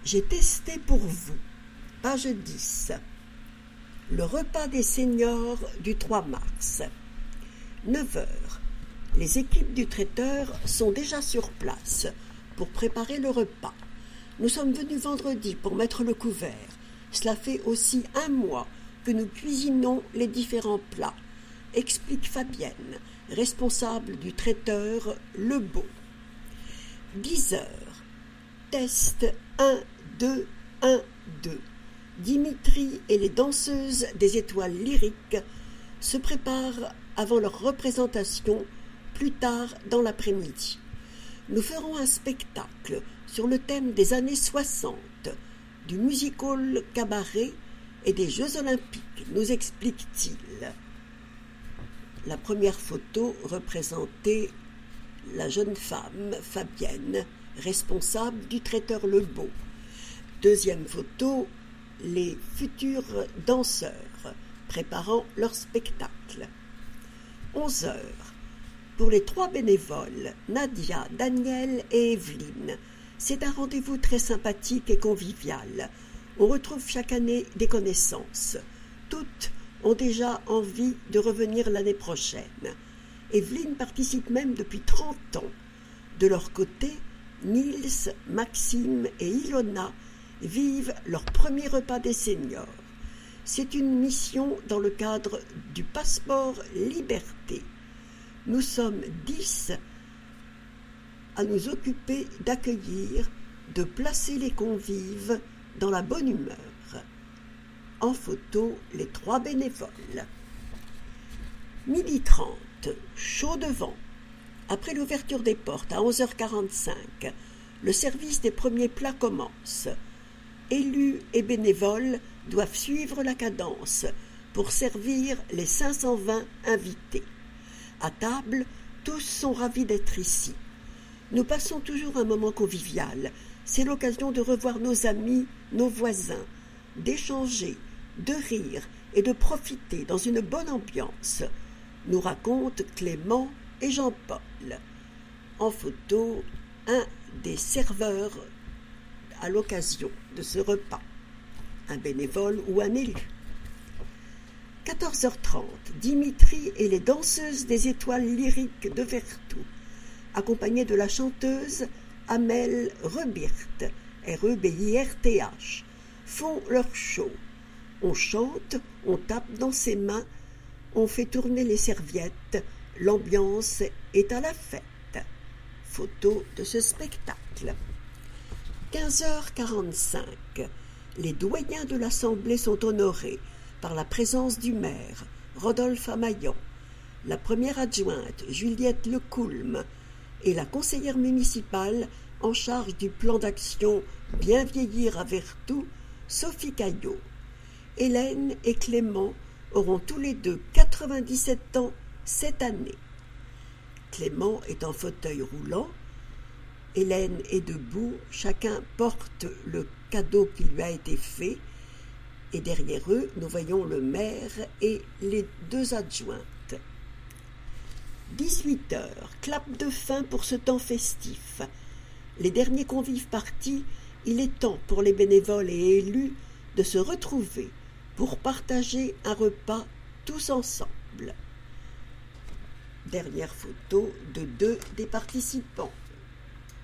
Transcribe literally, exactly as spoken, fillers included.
J'ai testé pour vous. Page dix. Le repas des seniors du trois mars. neuf heures. Les équipes du traiteur sont déjà sur place pour préparer le repas. Nous sommes venus vendredi pour mettre le couvert. Cela fait aussi un mois que nous cuisinons les différents plats, explique Fabienne, responsable du traiteur Le Beau. dix heures. Test un, deux, un, deux. Dimitri et les danseuses des étoiles lyriques se préparent avant leur représentation plus tard dans l'après-midi. Nous ferons un spectacle sur le thème des années soixante, du music-hall cabaret et des Jeux olympiques, nous explique-t-il. La première photo représentait la jeune femme, Fabienne, responsable du traiteur Le Beau. Deuxième photo, les futurs danseurs préparant leur spectacle. onze heures. Pour les trois bénévoles, Nadia, Daniel et Evelyne, c'est un rendez-vous très sympathique et convivial. On retrouve chaque année des connaissances. Toutes ont déjà envie de revenir l'année prochaine. Evelyne participe même depuis trente ans. De leur côté, Nils, Maxime et Ilona vivent leur premier repas des seniors. C'est une mission dans le cadre du passeport liberté. Nous sommes dix à nous occuper d'accueillir, de placer les convives dans la bonne humeur. En photo, les trois bénévoles. Midi trente, chaud devant. Après l'ouverture des portes à onze heures quarante-cinq, le service des premiers plats commence. Élus et bénévoles doivent suivre la cadence pour servir les cinq cent vingt invités. À table, tous sont ravis d'être ici. Nous passons toujours un moment convivial. C'est l'occasion de revoir nos amis, nos voisins, d'échanger, de rire et de profiter dans une bonne ambiance, nous racontent Clément et Jean-Paul. En photo, un des serveurs à l'occasion de ce repas, un bénévole ou un élu. quatorze heures trente, Dimitri et les danseuses des étoiles lyriques de Vertou, accompagnés de la chanteuse Amel Rebirt, R E B I R T H, font leur show. On chante, on tape dans ses mains, on fait tourner les serviettes, l'ambiance est à la fête. Photo de ce spectacle. quinze heures quarante-cinq. Les doyens de l'Assemblée sont honorés par la présence du maire, Rodolphe Amaillan, la première adjointe, Juliette Lecoulme, et la conseillère municipale en charge du plan d'action Bien vieillir à Vertou, Sophie Caillot. Hélène et Clément auront tous les deux quatre-vingt-dix-sept ans cette année. Clément est en fauteuil roulant, Hélène est debout, chacun porte le cadeau qui lui a été fait, et derrière eux, nous voyons le maire et les deux adjointes. dix-huit heures, clap de fin pour ce temps festif. Les derniers convives partis, il est temps pour les bénévoles et élus de se retrouver pour partager un repas tous ensemble. Dernière photo de deux des participants.